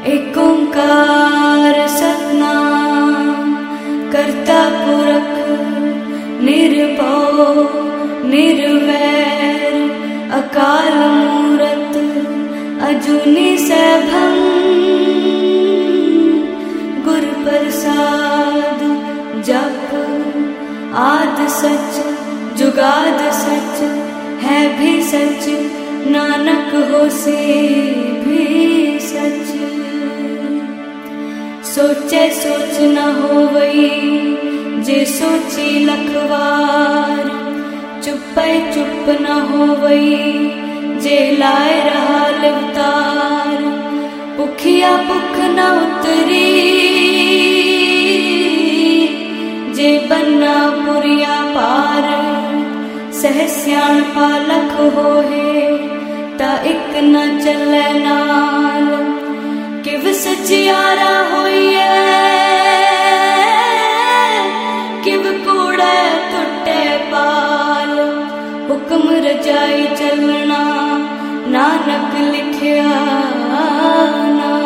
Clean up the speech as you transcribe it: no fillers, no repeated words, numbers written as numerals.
एक ओंकार सतनाम करता पुरख निर्भव निर्वैर अकाल मूरत अजूनी सैभं गुर प्रसाद जप आद सच जुगाद सच है भी सच नानक होसे भी सच। सोचे सोच न होवई जे सोची लखवार चुपै चुप न होवई जे लाए रहा लिवतार भुखिया भुख न उतरी जे बन्ना पुरिया पार सहस्यान पालख होहे ता एक न चले नाल किव सचियारा होइए किव कूड़े टुटे पाल हुक्म रजाई चलना नानक लिखिया ना।